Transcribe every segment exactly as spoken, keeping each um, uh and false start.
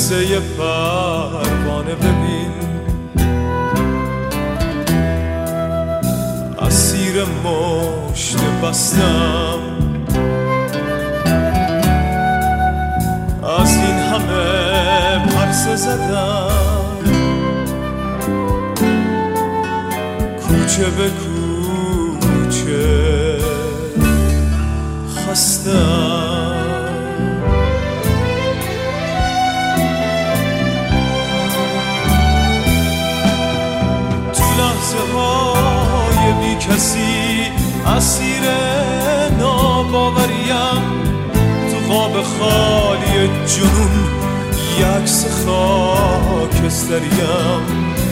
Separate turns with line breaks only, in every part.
مثل یه پروانه ببین اسیر مشت بستم از این همه پرسه زدم کوچه به کوچه خستم تو لحظه های بی کسی اسیر ناباوریم تو خواب خالی جنون یک عکس خاکستریم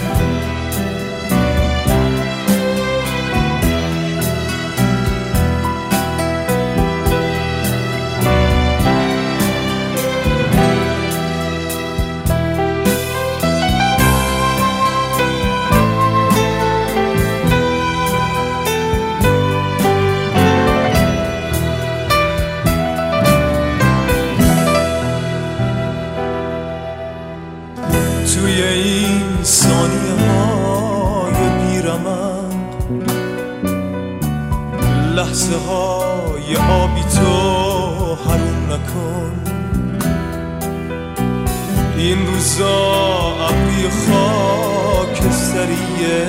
توی این ثانیه های بیرمند لحظه های آبی تو حروم نکن این روزا ابری خاکستریه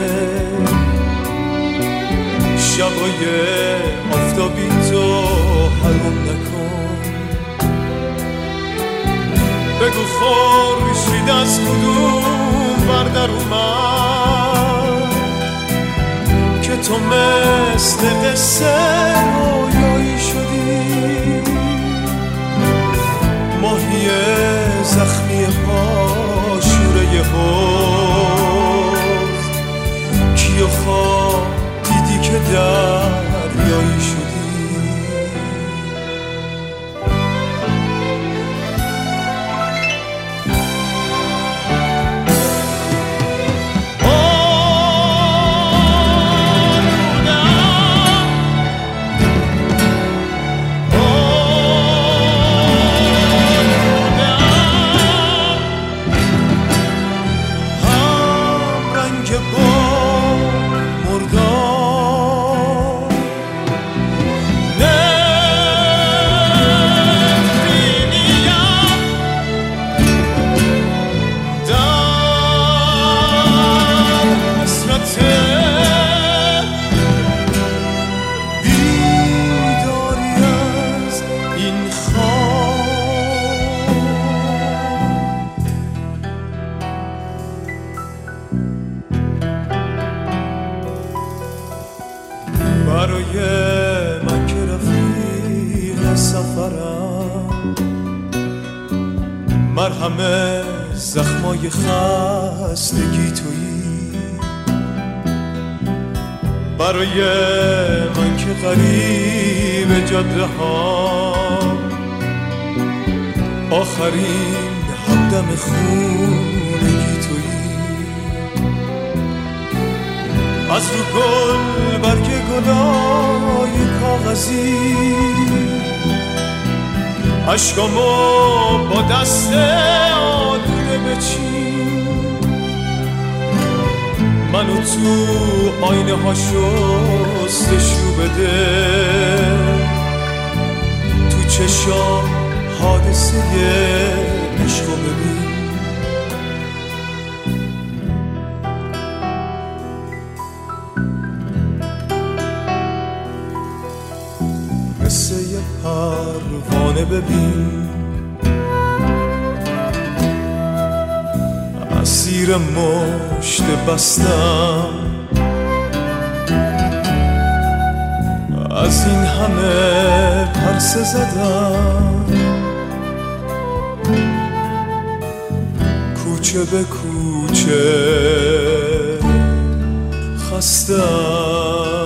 شبای آفتابی تو حروم نکن بگو خورشید از کدوم بردر اومد که تو مثل قصه رویایی شدی ماهی زخمی پاشوره حوض کیو خواب دیدی که دریایی شدی برای من که رفیق سفرم مرهم زخمای خستگی تویی برای من که غریب جاده ها آخرین همدم خونگی تویی از رو گل برگ گلای کاغذی عشقامو با دست آلوده بچین منو تو آینه ها شستشو بده تو چشام حادثه عشقو ببین مثل یه پروانه ببین اسیر مشت بستم از این همه پرسه زدم کوچه به کوچه خستم